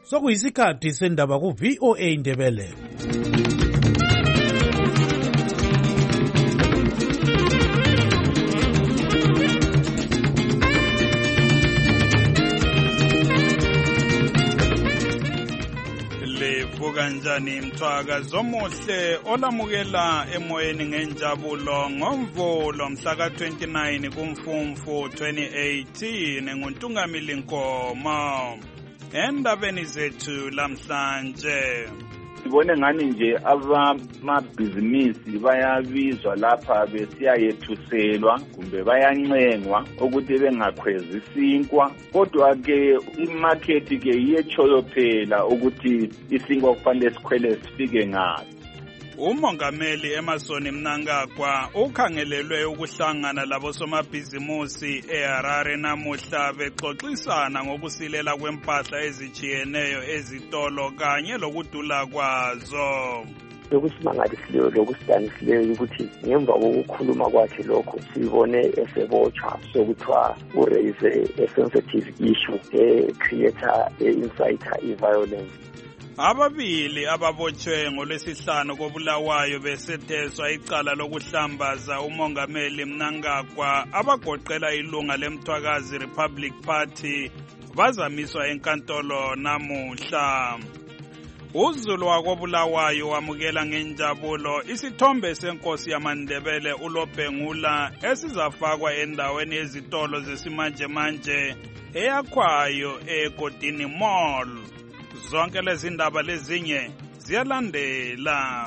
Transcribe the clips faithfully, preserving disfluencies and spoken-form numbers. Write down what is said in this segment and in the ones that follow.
Sokuyisikhathi sendaba ku V O A Indebele. Kanjani mthwaka zomuhle olamukela emoyeni ngenjabulo ngomvulo mhla ka twenty-nine kuMfumfu twenty eighteen nguNtungamili Nkomo. Endabeni zethu lamhlanje sibone ngani nje abamabhizinisi bayabizwa lapha besiyayethuselwa kumbe bayancengwa ukuthi bengakhwezi isinkwa, kodwa ke imarket ke iyechoyo phela ukuthi isinkwa kufanele sikhwele sifike ngapi. Umongameli Emmerson Mnangagwa ukhangelelwe ukuhlangana labosomabhizimusi eHarare namuhla bexoxisana ngokusilela kwempahla ezijiyeneyo ezitolo kanye lokudula kwazo. Lokusimangalisileyo lokusidanisileyo ukuthi ngemva kokukhuluma kwakhe lokho sibone esebotshwa sokuthiwa uraise a sensitive issue e-creator e-inciter i-violence. Ababili ababotshwe ngolwesihlanu kobulawayo besetheswa icala lokuhlambaza umongameli Mnangagwa abagoqela ilunga lemthwakazi Republic Party bazamiswa enkantolo namuhla. UZulu wakobulawayo wamukela ngenjabulo isithombe senkosi yamaNdebele uLobhengula esizafakwa endaweni yezitolo zesimanje manje eyakhwayo eGodini Mall. Zonke lezi ndaba lezinye ziyalandela.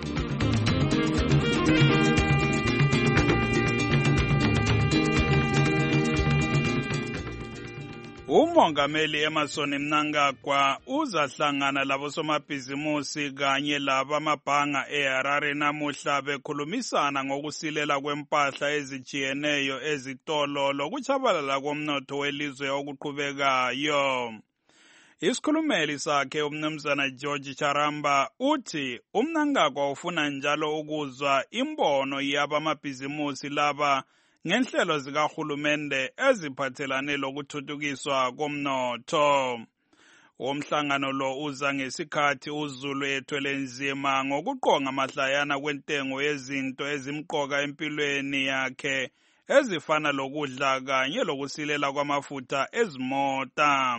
Umongameli Emmerson Mnangagwa uzahlangana labosomabhizimusi kanye labamabhanga eHarare namuhla bekhulumisana ngokusilela kwempahla ezijiyeneyo ezitolo lokuchabalala komnotho welizwe okuqhubekayo. Isikhulumeli sakhe umnumzana George Charamba uthi uMnangagwa ufuna njalo ukuzwa imbono yabamabhizimusi laba ngenhlelo zikahulumende eziphathelane lokuthuthukiswa komnotho. Umhlangano lo uza ngesikhathi uZulu ethwele nzima ngokuqonga mahlayana kwentengo yezinto ezimqoka empilweni yakhe ezifana lokudla kanye lokusilela kwamafutha ezimota.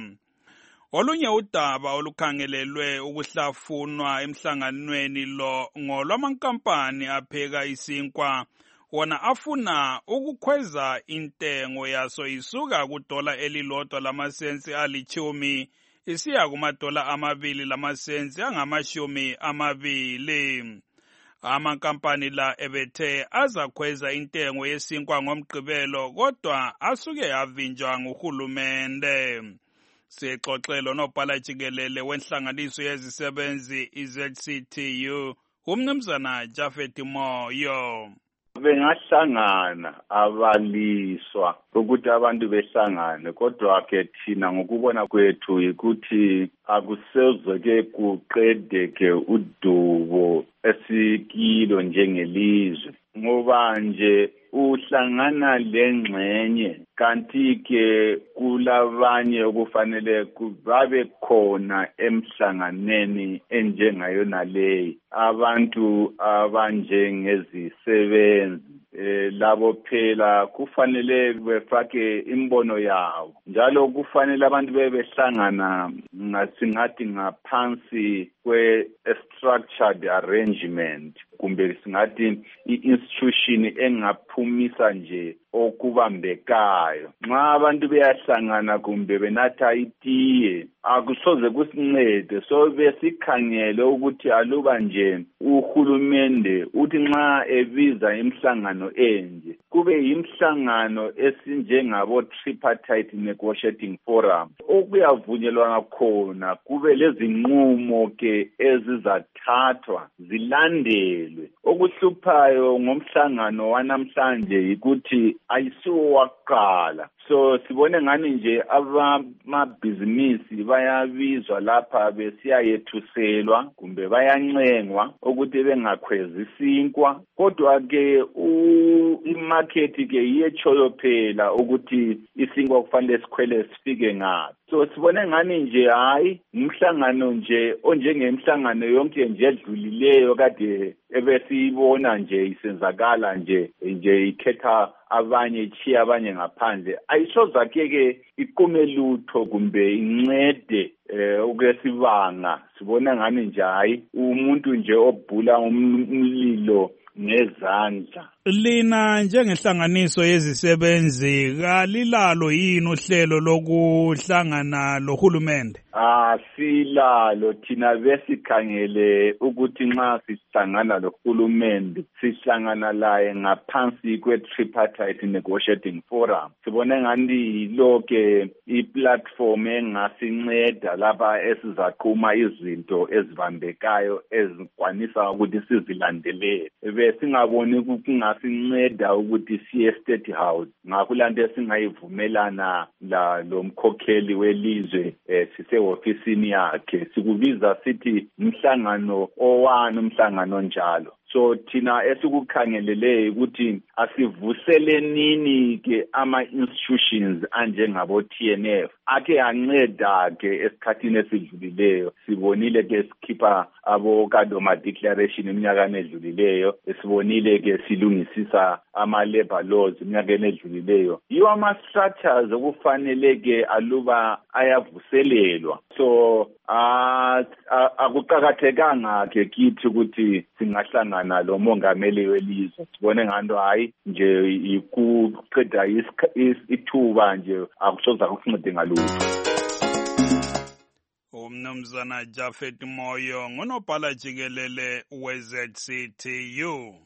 Olunye udaba olukhangelelwe ukuhlafunwa emhlanganweni lo ngolwamankampani apheka isinkwa wona afuna ukukhweza intengo yaso isuka kudola elilodwa lamasensi alichumi isiya kumadola amabili lamasensi angamashumi amabili. Amankampani la ebethe azakhweza intengo yesinkwa ngomgqibelo kodwa asuke yavinjwa nguhulumende. Sixoxelo nobhala jikelele wenhlanganiso yezisebenzi i-Z C T U umnumzana Jafet Moyo. Bengahlangana abaliswa ukuthi abantu behlangane, kodwa ke thina ngokubona kwethu ukuthi akusezeke kuqedeke udubo esikilo njengelizwe, ngoba nje uhlangana lengxenye kanti ke kulabanye okufanele babe khona emhlanganeni enjengayona leyi, abantu abanjengezisebenzi Eh, labo phela kufanele befake imbono yawo, njalo kufanele abantu bebehlangana ngasingathi ngaphansi kwe-structured arrangement kumbe singathi i-institution engaphumisa nje okubambekayo. Nxa abantu beyahlangana kumbe benatha itiye akusoze kusincede, so besikhangele ukuthi aluba nje uhulumende uthi nxa ebiza imhlangano enje kube imhlangano esinjengabo tripartite negotiating forum, okuyavunyelwana khona kube lezinqumo ke ezizathathwa zilandelwe. Okuhluphayo ngomhlangano wanamhlanje ukuthi ayisiwo waqala, so sibone ngani nje abamabhizinisi bayabizwa lapha besiyayethuselwa kumbe bayancengwa ukuthi bengakhwezi isinkwa, kodwa ke imarket ke iyechoyo phela ukuthi isinkwa kufanele sikhwele sifike ngaphi. So sibone ngani nje hayi umhlangano nje onjengemhlangano yonke nje edlulileyo kade ebesiyibona nje isenzakala nje nje ikhetha abanye ichiya abanye ngaphandle, ayisozake ke iqume lutho kumbe incede eh ukwesibanga. Sibona ngani nje hayi umuntu nje obhula umlilo ngezandla. Lina njengehlanganiso yezisebenzi kalilalo yini uhlelo lokuhlangana lohulumende? Ah silalo thina besikhangele ukuthi nxa sihlangana lohulumende sihlangana laye ngaphansi kwe-tripartite negotiating forum. Sibone ngani loke i-platform engasinceda lapha esizaqhuma izinto ezibambekayo ezikwanisa ukuthi sizilandelele. Besingaboni ukuthi sinceda ukuthi siye State House ngakho lanto esingayivumelana la lomkhokheli welizwe eh, sise ofisini yakhe sikubiza sithi umhlangano owani umhlangano njalo. So thina esikukhangelele ukuthi asivusele nini ke ama institutions anjengabo T N F ake anceda ke esikhathini esidlulileyo. Sibonile ke sikhipha abo Kadoma declaration iminyaka edlulileyo, sibonile ke silungisisa ama labor laws iminyaka edlulileyo. Yiwo ama structures okufanele ke aluba ayavuselelwa. So akuqakathekanga ke kithi ukuthi singahlangana lo mongameli welizwe. Sibone nganto hayi nje ikuqeda ithuba nje akusoza ukuncede ngalutho. Umnumzana Japhet Moyo ngunobhala jikelele we-Z C T U.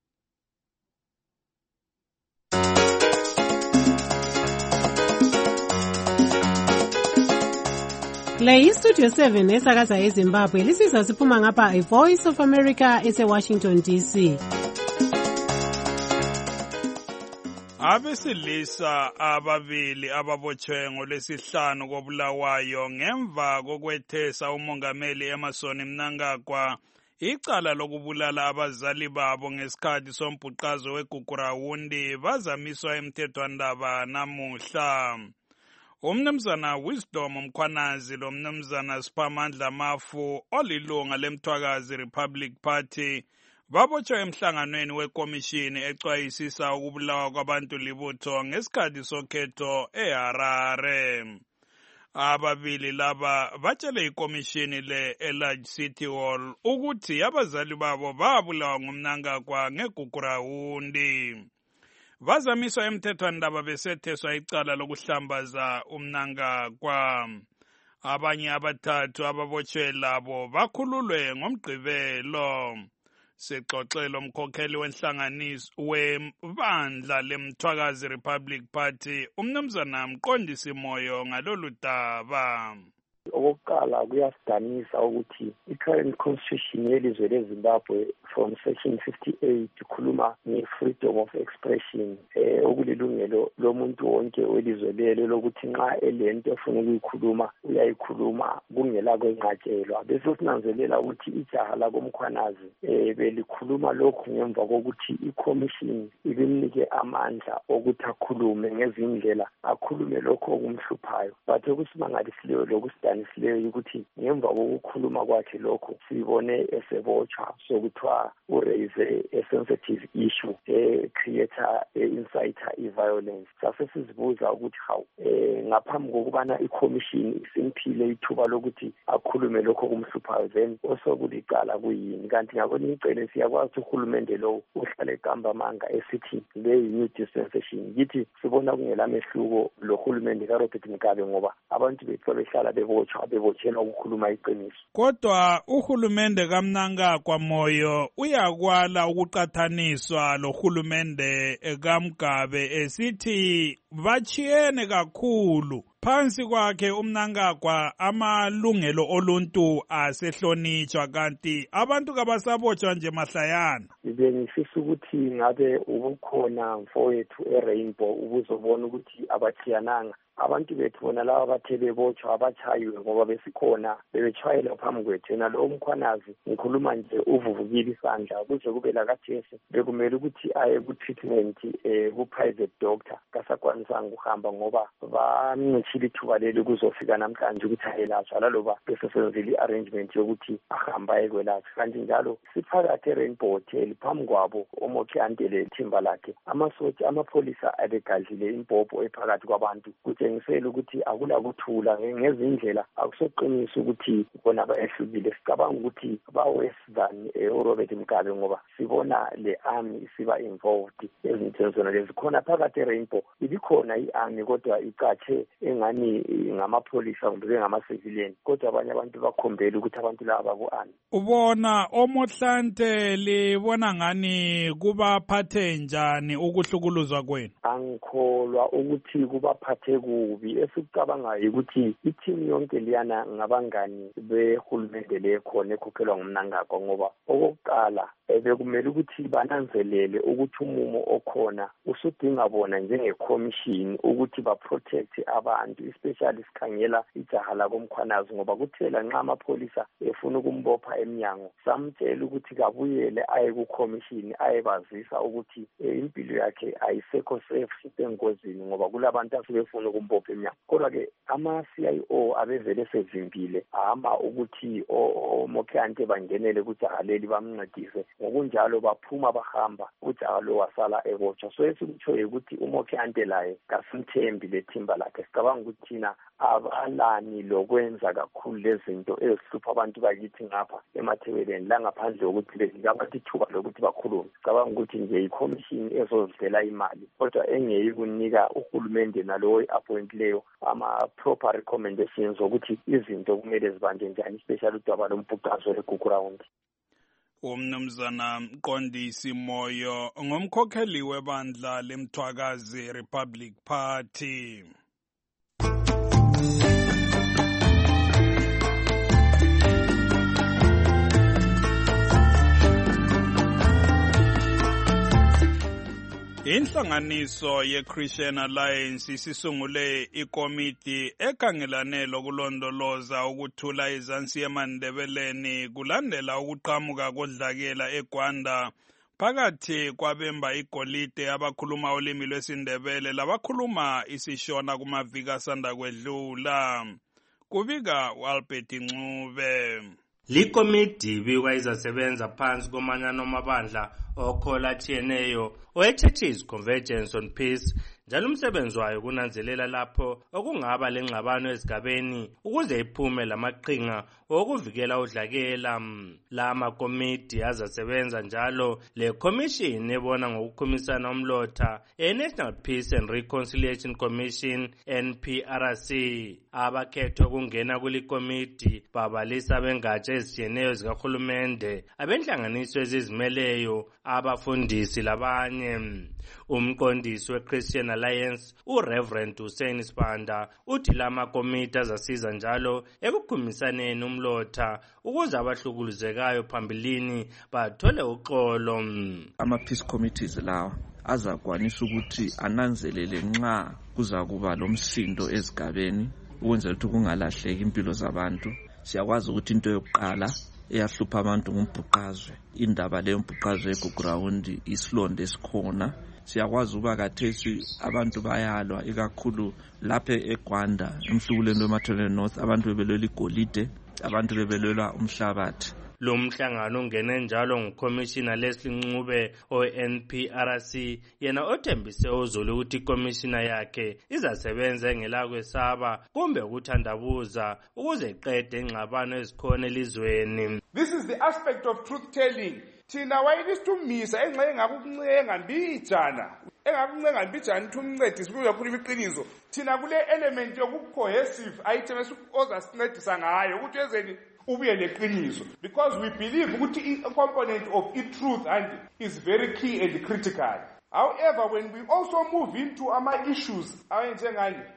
Le iStudio seven esakaza eZimbabwe lisizwa siphuma ngapha iVoice of America ese-Washington D C. Abesilisa ababili ababotshwe ngolwesihlanu koBulawayo ngemva kokwethesa umongameli Emmerson Mnangagwa icala lokubulala abazali babo ngesikhathi sombhuqazo weGugurawundi bazamiswa emthethwandaba namuhla. Umnumzana Wisdom Mkhwanazi lo mnumzana Siphamandla Mafu olilunga leMthwakazi Republic Party babotshwe emhlanganweni wekomishini ecwayisisa ukubulawa kwabantu libutho ngesikhathi sokhetho eHarare. Ababili laba batshele ikomishini le eLarge City Hall ukuthi abazali babo babulawa ngumnangagwa ngeGugurawundi. Bazamiswa emthethwandaba besetheswa icala lokuhlambaza umnangagwa. Abanye abathathu ababotshwe labo bakhululwe ngomgqibelo. Sexoxelo umkhokheli wenhlanganiso webandla leMthwakazi Republic Party umnumzana Mqondisi Moyo ngalolu daba. Okokuqala kuyasidanisa ukuthi i-current constitution yelizwe leZimbabwe from section fifty-eight ikhuluma nge-freedom of expression eh okulilungelo lomuntu wonke welizwe lelo lokuthi nxa elento efuna ukuyikhuluma uyayikhuluma kungela kwenqatshelwa. Bese sinanzelela ukuthi ijaha lakoMkhwanazi eh belikhuluma lokhu ngemva kokuthi i-commission ibimnike amandla ukuthi akhulume ngezindlela akhulume lokho okumhluphayo. Bathe kusimangalisileyo lokusidanisileyo ukuthi ngemva kokukhuluma kwakhe lokho sibone esebotshwa sokuthiwa uraise a sensitive issue eh creator inciter i-violence. Sase sizibuza ukuthi hawu eh ngaphambi kokubana i-commission isimphile ithuba lokuthi akhulume lokho kumhluphayo then osokulicala kuyini. Kanti ngakona icele siyakwazi uhulumende lo uhlale egamba manga esithi le new dispensation yithi sibona kungela mehluko lo hulumende kaRobert Mugabe ngoba abantu bethu behlala bebotshwa bebotshelwa ukukhuluma iqiniso. Kodwa uhulumende kaMnangagwa Moyo uyakwala ukuqathaniswa lo hulumende kaMgabe esithi bachiyene kakhulu phansi kwakhe uMnangagwa amalungelo oluntu asehlonitshwa kanti abantu kabasabotshwa nje mahlayana. Bengifisa ukuthi ngabe ubukhona mfowethu eRainbow ubuzobona ukuthi abathiyananga abantu bethu bona laba bathe bebotshwa abachayiwe ngoba besikhona bebechwayela phambi kwethu. Yena lo mkhwanazi ngikhuluma nje uvuvukile isandla kuze kube lakathesi bekumele ukuthi aye ku-treatment eh, ku-private doctor kasakwanisanga ukuhamba ngoba bamncishile ithuba leli kuzofika namhlanje ukuthi ayelatshwa laloba besesenzile i-arrangement yokuthi ahamba ayekwelatshwa. Kanti njalo siphakathi eRainbow Hotel phambi kwabo uMokhandele ithimba lakhe amasotsha amapholisa abegadlile impopho ephakathi kwabantu kutshengisela ukuthi akula kuthula ngezindlela akusoqinisa ukuthi bona bayehlukile. Sicabanga ukuthi bawesizani uRobert Mugabe ngoba sibona le army isiba involved ezintweni zona lezi khona phakathi eRainbow. Ibikhona i-army kodwa icatshe engani ngamapholisa kumbe ngama-civilian kodwa abanye abantu bakhombela ukuthi abantu laba baku-army. Ubona oMohlante libona ngani kubaphathe njani ukuhlukuluzwa kwenu? Angikholwa ukuthi kubaphathe kubi. Esikucabangayo ukuthi i-team yonke liyana ngabangani behulumende lekhona ekhokhelwa nguMnangagwa ngoba okokuqala bekumele ukuthi bananzelele ukuthi umumo okhona usudinga bona njenge-commission ukuthi ba-protect abantu especially sikhangela ijaha lakomkhwanazi ngoba kuthela nxa amapholisa efuna ukumbopha emnyango samtshela ukuthi kabuyele aye ku-commission ayebazisa ukuthi impilo yakhe ayisekho safe sisengozini ngoba kulabantu asebefuna ukumbopha emnyango. Kodwa-ke ama-C I O abevele sevimbile hama ukuthi oMokhandle bangenele kujaha leli bamncedise ngokunjalo baphuma bahamba ujaha lo wasala ebotshwa. So esikutshoyo ukuthi uMokhandle laye kasimthembi lethimba lakhe. Sicabanga ukuthi thina abalani lokwenza kakhulu lezinto ezihlupha abantu bakithi ngapha emathebeleni la ngaphandle kokuthi bezikabathi ithuba lokuthi bakhulume. Sicabanga ukuthi nje i-commission ezozidlela imali kodwa engeyi kunika uhulumende nalowo i-appointileyo ama-proper recommendations ukuthi izinto kumele zibanje njani especially udaba lombhuqazo leGugu Round. Umnumzana Mqondisi Moyo ngumkhokheli webandla leMthwakazi Republic Party. Inhlanganiso ye-Christian Alliance isisungule ikomiti ekhangelane lokulondoloza ukuthula izansi yemandebeleni kulandela ukuqhamuka kodlakela eGwanda phakathi kwabemba igolide abakhuluma ulimi lwesindebele labakhuluma isishona kumaviki asanda kwedlula. Kubika uAlbert Ncube. Likomiti bikwa izasebenza phansi komanyano amabandla okhola atshiyeneyo we-Churches Convergence on Peace njalo umsebenzi wayo kunanzelela lapho okungaba lengxabano ezigabeni ukuze iphume lamaqhinga okuvikela udlakela. La makomiti azasebenza njalo le commission ebona ngokukhumisana umlotha e-National Peace and Reconciliation Commission N P R C. Abakhethwa kungena kulikomiti babalisa bengatsha ezitshiyeneyo zikahulumende abenhlanganiso ezizimeleyo abafundisi labanye. Umqondisi we-Christian Alliance uReverend Hussein Sibanda uthi la makomiti azasiza njalo ekukhumisaneni umlotha ukuze abahlukuluzekayo phambilini bathole uxolo. Ama-peace committees lawa azakwanisa ukuthi ananzelele nxa kuza kuba lomsindo ezigabeni ukwenzela ukuthi kungalahleki impilo zabantu. Siyakwazi ukuthi into yokuqala eyahlupha abantu ngumbhuqazwe. Indaba leyo mbhuqazwe eGugu Round isilonde esikhona. Siyakwazi ukuba kathesi abantu bayalwa ikakhulu lapha eGwanda emhlukulweni weMathole North abantu bebelwela igolide abantu bebelwela umhlabathi. Lo mhlangano ungene njalo nguCommissioner Leslie Ncube o-N P R C yena othembise uzulu ukuthi iCommissioner yakhe izasebenza engelakwesaba kumbe ukuthandabuza ukuze iqede ingxabano ezikhona elizweni. This is the aspect of truth telling. Thina wayelisithumisa enxa engakukuncenga mbijana engakuncenga mbijana thumncedise kuyokhuluma iqiniso. Thina kule element yokucohesive ayithemesa ukuza sincedisa ngayo ukuthi ezeni ubuye leqiniso because we believe ukuthi a component of i-truth and is very key and critical. However, when we also move into ama issues ayenjengani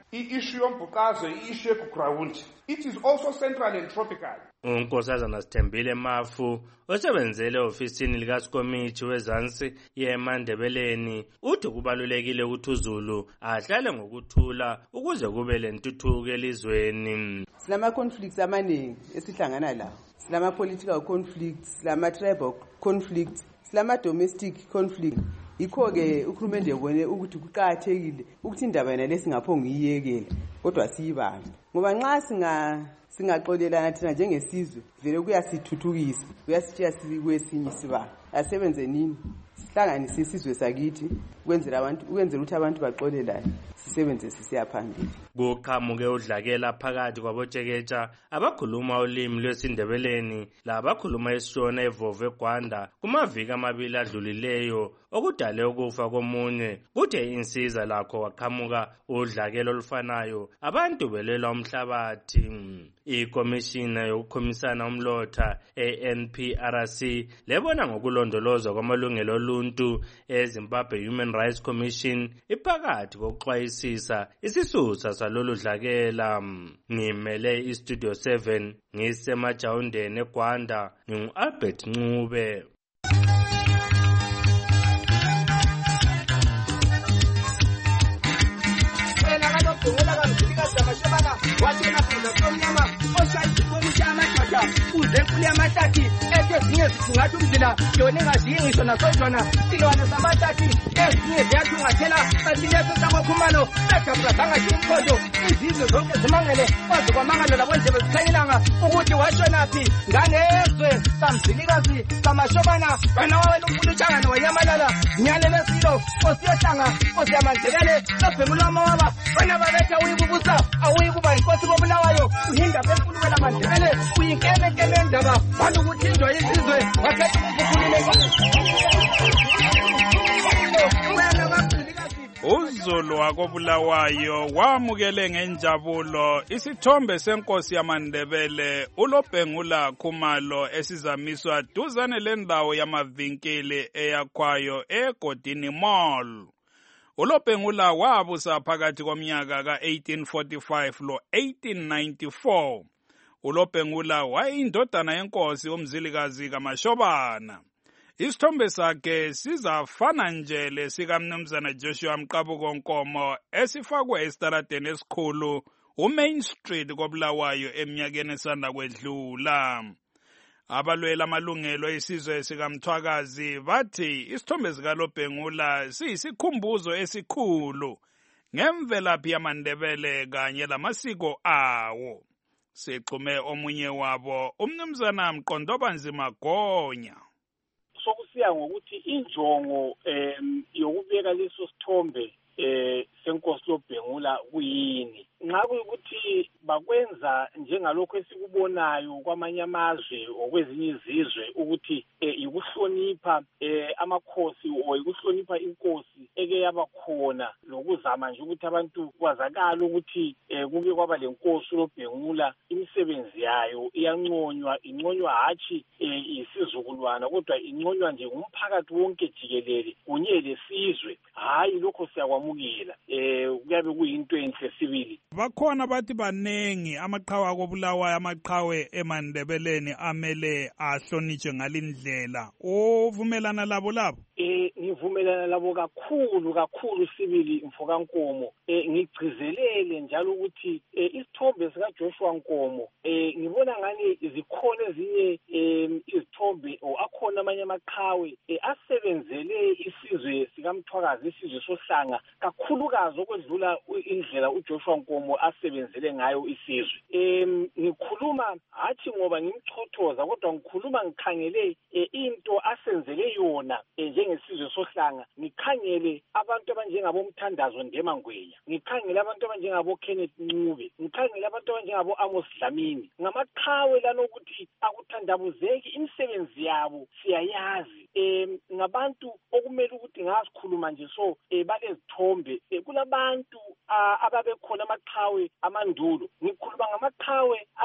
i-issue yombhuqazwe, i-issue yeground. It is also central and tropical. uNkosazana Sithembile Mafu osebenzele ofisini likasikomithi wezansi yeMandebeleni uthi kubalulekile ukuthi uZulu ahlale ngokuthula ukuze kube lentuthuko elizweni. Silama conflicts amaningi esihlangana lawo. Silama political conflicts, silama tribal conflicts, silama domestic conflict. Ikho ke ukhulumende ubone ukuthi kuqhakathekile ukuthi indaba yena lesingaphonga iyekela kodwa siyibambe. Ngoba nxa singa singaxolelana thina njengesizwe vele kuyasithuthukisa kuyasitshiya sikwesinye isibanga asebenze nini sihlanganise isizwe sakithi kwenzela abantu ukwenzela ukuthi abantu baxolelane sisebenze sisiya phambili. Kuqhamuke udlakela phakathi kwaboTsheketsha abakhuluma ulimi lwesindebeleni labakhuluma isiShona eVove eGwanda kumaviki amabili adlulileyo okudale ukufa komunye kuthe insiza lakho waqhamuka udlakela olufanayo abantu belelwa umhlabathi. Ikomishina yokukhomisana umlotha e-N P R C lebona ngokulondolozwa kwamalungelo oluntu eZimbabwe Human Rights Commission iphakathi kokuxwayisisa isisusa salolu dlakela. Ngimele iStudio seven ngisemajawundeni eGwanda ngingu-Albert Ncube. Uze kule amatati ezinye zifungathi umzila yona engaziyi ngisho nasojona silwane samatati ezinye ziyathungathela kanti leso sakokhumalo sedabula zangathi umkhondo izizwe zonke zimangele kwaze kwamangalo labondlebe zikhanyelanga ukuthi washonaphi nganezwe samzilikazi samashobana wena wawena umpulutshangane wanyamalala zinyane lesilo kosiyohlanga kosiyamandebele sobhengula amawaba wena babetha uyikubusa awuyikuba yinkosi kobulawayo uhinda benkulukwela mandebele uyinkene nkene ndaba bantu ukuthinjwa isizwe wakhetha ukukhulule uZulu wakobulawayo wamukele ngenjabulo isithombe senkosi yamaNdebele uLobhengula Khumalo esizamiswa duzane lendawo yamavinkili eyakhwayo eGodini Mall. uLobhengula wabusa phakathi komnyaka ka eighteen forty-five lo eighteen ninety-four. uLobhengula wayindodana yenkosi umzilikazi kaMashobana. Isithombe sakhe sizafana nje lesikamnumzana Joshua Mqabuko Nkomo esifakwe esitaradeni esikhulu uMain Street koBulawayo eminyakeni esanda kwedlula. Abalwela amalungelo esizwe sikaMthwakazi bathi isithombe sikaLobhengula siyisikhumbuzo esikhulu ngemvelaphi yamaNdebele kanye lamasiko awo. Sixhume omunye wabo umnumzana Mqondobanzima Gonya. Sokusiya ngokuthi injongo em yokubeka leso sithombe eh senkosi Lobhengula kuyini. Nxa kuyikuthi bakwenza njengalokho esikubonayo kwamanye amazwe okwezinye izizwe ukuthi ikuhlonipha amakhosi o ikuhlonipha inkosi eke yabakhona lokuzama nje ukuthi abantu kwazakala ukuthi kuke kwaba lenkosi uLobhengula imisebenzi yayo iyanconywa inconywa hathi isizukulwana kodwa inconywa nje ngumphakathi wonke jikelele kunye lesizwe hayi lokho siyakwamukela eh kuyabe kuyinto enhle sibili. Bakhona bathi banengi amaqhawe akobulawayo amaqhawe eMandebeleni amele ahlonitshwe ngalindlela. Uvumelana labo labo? Eh ngivumelana labo kakhulu kakhulu sibili Mfoka Nkomo. Eh ngigcizelele njalo ukuthi isithombe sika Joshua Nkomo eh ngibona ngani izikhona ezinye izithombe o akhona amanye amaqhawe asebenzele isizwe sikaMthwakazi isizwe sohlanga kakhulukazi okwedlula indlela uJoshua Nkomo asebenzele ngayo isizwe. Em ngikhuluma hathi ngoba ngimchothoza kodwa ngikhuluma ngikhangele into asenzele yona njengesizwe sohlanga. Ngikhangele abantu abanjengabo Mthandazo Ndemangwenya, ngikhangele abantu abanjengabo Kenneth Ncube, ngikhangele abantu abanjengabo Amos Dlamini. Ngamaqhawe lana ukuthi akuthandabuzeki imisebenzi yabo siyayazi. Em ngabantu okumele ukuthi ngasikhuluma nje so balezithombe kulabantu ababe khona amaqhawe amandulo. Ngikhuluma ngamaqhawe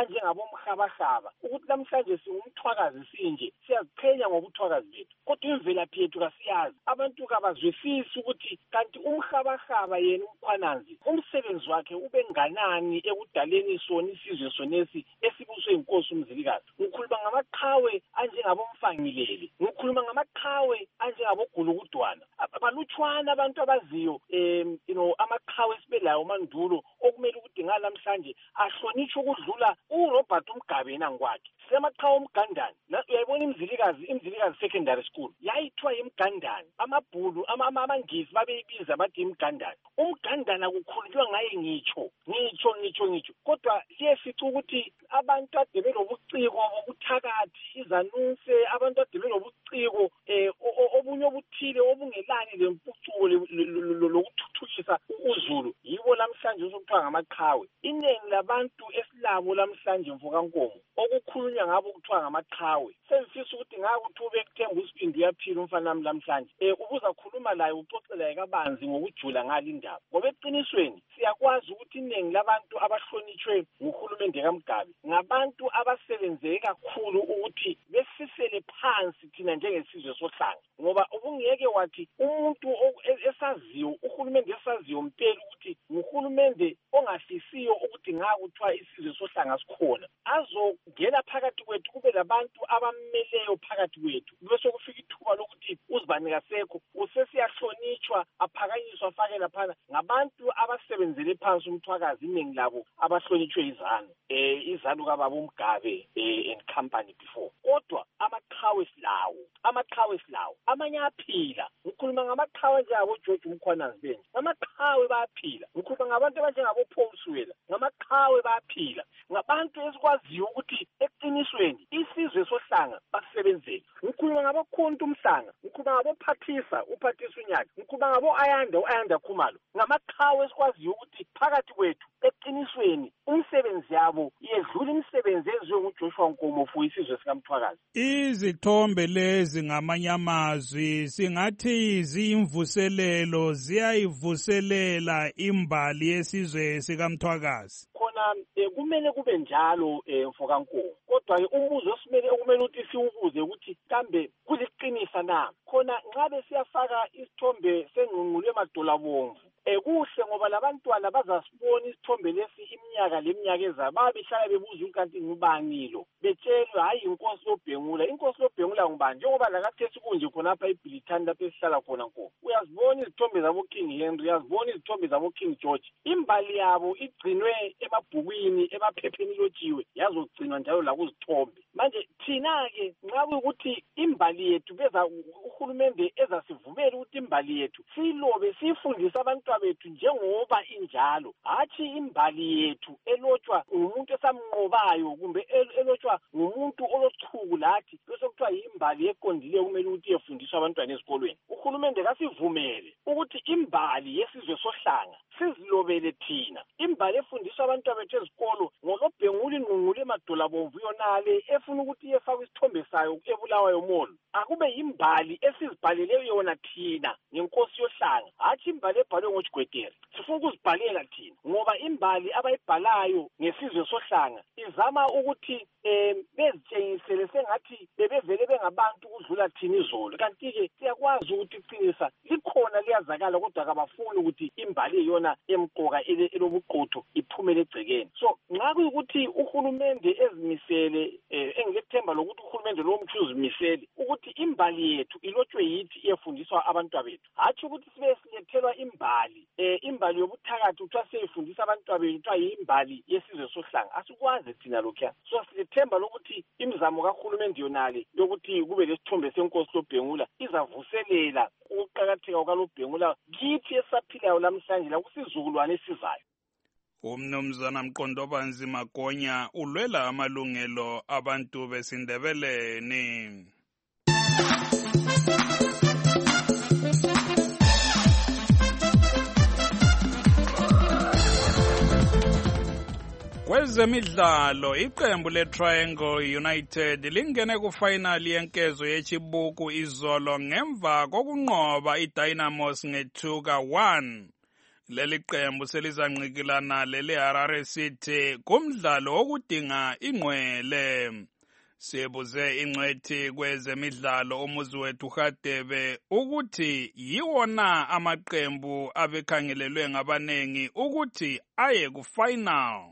anjengabomhabahaba ukuthi namhlanje singumthwakazi sinje siyaziqhenya ngobuthwakazi bethu kodwa imvelaphi yethu kasiyazi abantu kabazwisisi ukuthi kanti umhabahaba yena umkhwananzi umsebenzi wakhe ube nganani ekudaleni sona isizwe sonesi esibuswe inkosi uMzilikazi. Ngikhuluma ngamaqhawe anjengabomfangileli, ngikhuluma ngamaqhawe anjengabogulukudwana. Balutshwana abantu abaziyo um you know amaqhawe sibelayo mandulo okumele ukuthi ngalamhlanje ahlonishwe ukudlula uRobert Mugabe nankwakhe. Semaqhawe omgandane uyayibona iMzilikazi iMzilikazi secondary school yayithiwa imgandane, amabhulu amangisi babeyibiza bathi imgandane. Umgandane akukhulunywa ngaye ngitsho ngitsho ngitsho ngitsho kodwa siye sithi ukuthi abantu ade belobuciko obuthakathi izanuse abantu ade belobuciko eh obunye obuthile obungelani lempucuko lokuthuthukisa uZulu yibo namhlanje uzokuthiwa ngamaqhawe. Iningi labantu esilabo namhlanje mfokankomo okukhulunywa ngabo kuthiwa ngamaqhawe sengifisa ukuthi ngakuthi ube kuthemba usibindi uyaphila umfana nami namhlanje eh ubuza khuluma laye uxoxela kabanzi ngokujula ngalindaba ngoba eqinisweni siyakwazi ukuthi iningi labantu abahlonitshwe nguhulumende kaMgabe ngabantu abasebenzeke kakhulu ukuthi besisele phansi thina njengesizwe sohlanga ngoba ubungeke wathi umuntu esaziyo uhulumende esaziyo mpela ukuthi nguhulumende ongahlisiyo ukuthi ngakuthiwa isizwe sohlanga sikhona azongena phakathi kwethu kube labantu abameleyo phakathi kwethu bese kufika ithuba lokuthi uzibani kasekho usesiyahlonitshwa aphakanyiswa afake laphana ngabantu abasebenzele phansi umthwakazi iningi labo abahlonitshwe izanu eh izanu kababa uMgabe eh and company before kodwa amaqhawe silawo amaqhawe silawo amanye aphila ngikhuluma ngamaqhawe njengabo George Mukhwanazi benje amaqhawe bayaphila ngikhuluma ngabantu abanjengabo Paul Swela ngamaqhawe bayaphila ngabantu esikwaziyo ukuthi eqinisweni isizwe sohlanga basebenzele ngikhuluma ngabakhonto umhlanga ngikhuluma ngabo Phathisa uPhathisa unyaka ngikhuluma ngabo Ayanda uAyanda Khumalo ngamaqhawe esikwaziyo ukuthi phakathi kwethu eqinisweni umsebenzi yabo yedlula imisebenzi eziwe nguJoshua Nkomo fu isizwe sikaMthwakazi. Izithombe lezi ngamanye amazwi singathi ziyimvuselelo ziyayivuselela imbali yesizwe sikaMthwakazi. Khona kumele kube njalo mfokankomo kodwa ke umbuzo osimele okumele ukuthi siwubuze ukuthi kambe kuliqinisa na khona ngabe siyafaka isithombe sengqungqulo emadolabomvu ekuhle ngoba labantwana bazasibona isithombe lesi iminyaka leminyaka ezayo babehlala bebuza ukanti ngubanilo betshelwe hayi inkosi loBhengula inkosi loBhengula ngubani njengoba lakathesi kunje khonapha eBrithani lapho esihlala khona nko uyazibona izithombe zabo King Henry uyazibona izithombe zabo King George imbali yabo igcinwe emabhukwini emaphepheni lotshiwe yazogcinwa njalo la kuzithombe manje thina ke nxa ukuthi imbali yethu beza uhulumende ezasivumela ukuthi imbali yethu silobe sifundisa abantu bethu njengoba injalo hathi imbali yethu elotshwa umuntu esamnqobayo kumbe elotshwa ngumuntu olochuku lathi bese kuthiwa imbali eqondile kumele ukuthi efundiswe abantwana esikolweni uhulumende kasivumele ukuthi imbali yesizwe sohlanga sizilobele thina imbali efundiswa abantwana bethu ezikolo ngoloBhengula ingqungqulo emadolabomvu yonale efuna ukuthi yefakwe isithombe sayo ebulawayo molo akube imbali esizibhalele yona thina ngenkosi yohlanga hathi imbali ebhalwe ngoJigwegere sifuna ukuzibhalela thina ngoba imbali abayibhalayo ngesizwe sohlanga izama ukuthi eh bezitshengisele sengathi bebevele bengabantu kudlula thina izolo kanti ke siyakwazi ukuthi iqinisa likhona liyazakala kodwa kabafuni ukuthi imbali yona emqoka elobuqotho iphumele egcekeni so nxa kuyikuthi uhulumende ezimisele engilethemba lokuthi uhulumende lo mthuzimisele ukuthi imbali yethu ilotshwe yithi iyefundiswa abantwana bethu hathi ukuthi sibe silethelwa imbali eh imbali yobuthakathi uthiwa seyifundisa abantwana bethu uthiwa yimbali yesizwe sohlanga asikwazi thina lokho so silethemba lokuthi imizamo kahulumende yonale yokuthi kube lesithombe senkosi loBhengula izavuselela ukuqhakatheka kwaloBhengula kithi esaphilayo lamhlanje la kusizukulwane esizayo. Umnumzana Mqondobanzi Magonya ulwela amalungelo abantu besindebeleni. Kwezemidlalo iqembu leTriangle United lingene kufinali yenkezo yechibuku izolo ngemva kokunqoba iDynamos ngethuka one. leli qembu selizanqikilana leli Harare City kumdlalo wokudinga ingqwele. Sibuze ingcwethi kwezemidlalo umuzi wethu Hadebe ukuthi yiwona amaqembu abekhangelelwe ngabanengi ukuthi aye ku final.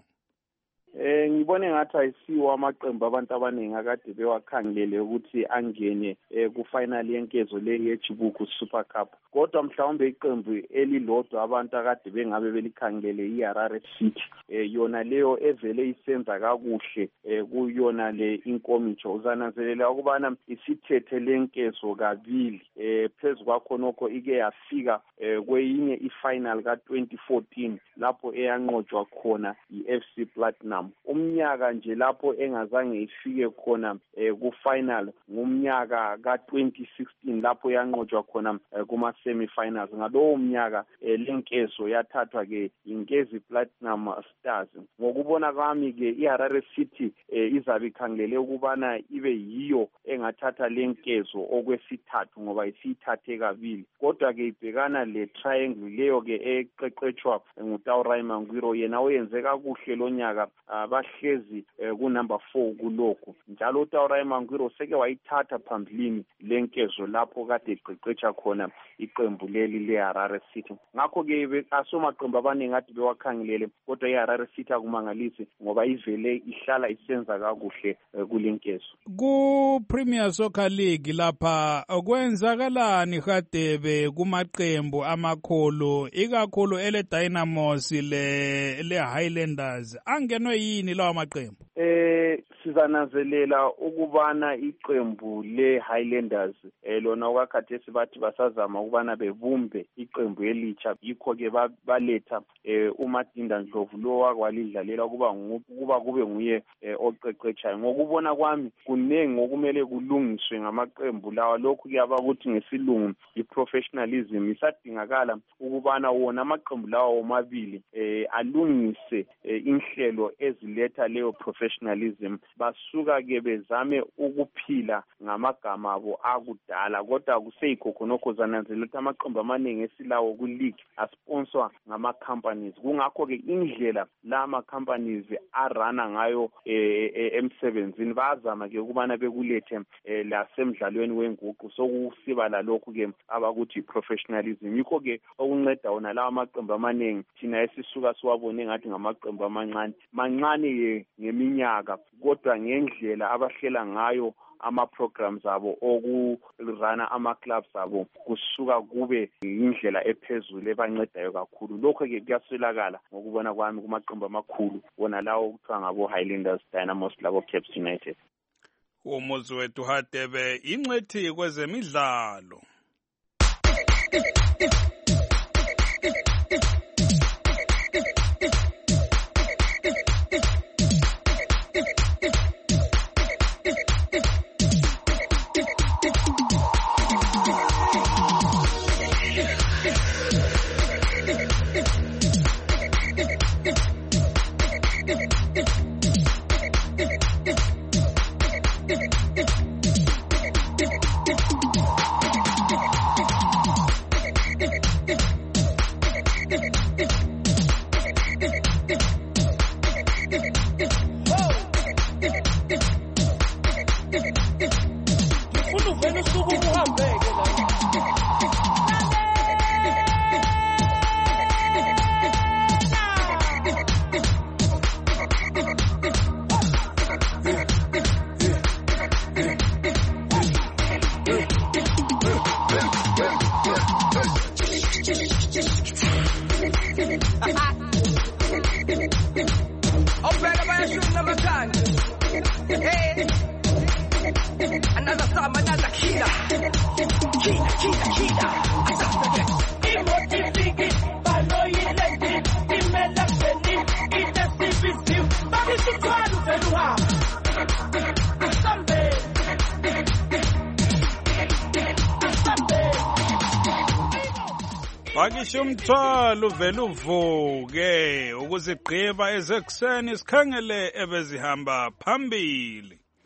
Eh ngibone ngathi ayisiwo amaqembu abantu abaningi akade bewakhangelele ukuthi angene ku final yenkezo le yeJibuku Super Cup. Kodwa mhlawumbe iqembu elilodwa abantu akade bengabe belikhangelele iHarare City. Eh yona leyo evele isenza kakuhle kuyona le inkomicho uzananzelela ukubana isithethe lenkezo kabili. Eh phezulu kwakho nokho ike yafika kweyinye ifinal ka twenty fourteen lapho eyanqotshwa khona iF C Platinum. Umnyaka nje lapho engazange ifike khona eh, ku final ngumnyaka ka twenty sixteen lapho yanqotshwa khona eh, kuma semi-finals. Ngalowo mnyaka eh, lenkezo yathathwa ke iNkezi Platinum Stars. Ngokubona kwami ke iHarare City eh, izabe ikhangelele ukubana ibe yiyo engathatha lenkezo okwesithathu ngoba isithathe kabili. Kodwa ke ibhekana le triangle leyo ke eqeqetshwa nguTaurayi Mangwiro yena oyenze kakuhle lonyaka abahlezi ku number four kuloko. Njalo uTaurayi Mangwiro seke wayithatha phambilini lenkezo lapho kade iqeqetsha khona iqembu leli leHarare City. Ngakho ke asomaqembu abaningi ade bewakhangelele kodwa iHarare City akumangalisi ngoba ivele ihlala isenza kakuhle kulenkezo. Ku Premier Soccer League lapha kwenzakalani Hadebe kumaqembu amakhulu ikakhulu ele Dynamos le le Highlanders angenwe yini lawa maqembu? Eh sizananzelela ukubana iqembu le Highlanders eh lona kwakhathesi bathi basazama ukubana bebumbe iqembu elitsha yikho ke baletha eh uMadinda Ndlovu lo wakwalidlalela kuba kuba kube nguye oqeqetshayo. Ngokubona kwami kunengi ngokumele kulungiswe ngamaqembu lawa. Lokhu kuyaba ukuthi ngesilungu iprofessionalism isadingakala ukubana wona amaqembu lawa omabili eh alungise inhlelo eziletha leyo professionalism. Basuka ke bezame ukuphila ngamagama abo akudala kodwa kuseyikho khonokho zananzelela ukuthi amaqembu amaningi esilawo ku league asponsor ngama companies. Kungakho ke indlela lama companies arana ngayo emsebenzini bazama ke ukubana bekulethe la semidlalweni wenguqu sokusiba la lokhu ke abakuthi professionalism. Yikho ke okunceda wona lawa amaqembu amaningi thina esisuka siwabone ngathi ngamaqembu amancane mancane ngeminyaka kodwa ngendlela abahlela ngayo ama programs abo okurana ama clubs abo kusuka kube indlela ephezulu ebancedayo kakhulu. Lokho ke kuyaswelakala ngokubona kwami kumaqembu amakhulu wona lawo okuthiwa ngabo Highlanders, Dynamos labo Caps United. Umuzi wethu Hadebe ingcwethi kwezemidlalo. Bakisho umthwalo uvela uvuke ukuzigqiba ezekuseni sikhangele ebezihamba phambili.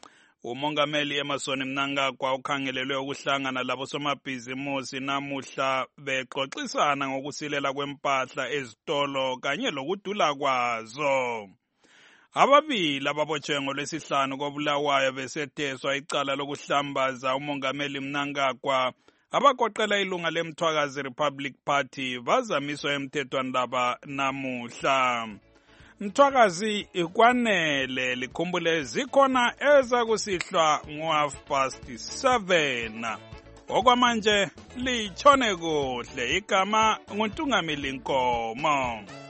Umongameli Emmerson Mnangagwa ukhangelelwe ukuhlangana labo somabhizimusi namuhla bexoxisana ngokusilela kwempahla ezitolo kanye lokudula kwazo. Ababili ababotshwe ngolwesihlanu koBulawayo besetheswa icala lokuhlambaza umongameli Mnangagwa abagoqela ilunga lemthwakazi Republic Party bazamiswa emthethwandaba namuhla. Mthwakazi ikwanele likhumbule zikhona eza kusihlwa ngo-half past seven. Okwamanje litshone kuhle igama nguNtungameli Nkomo.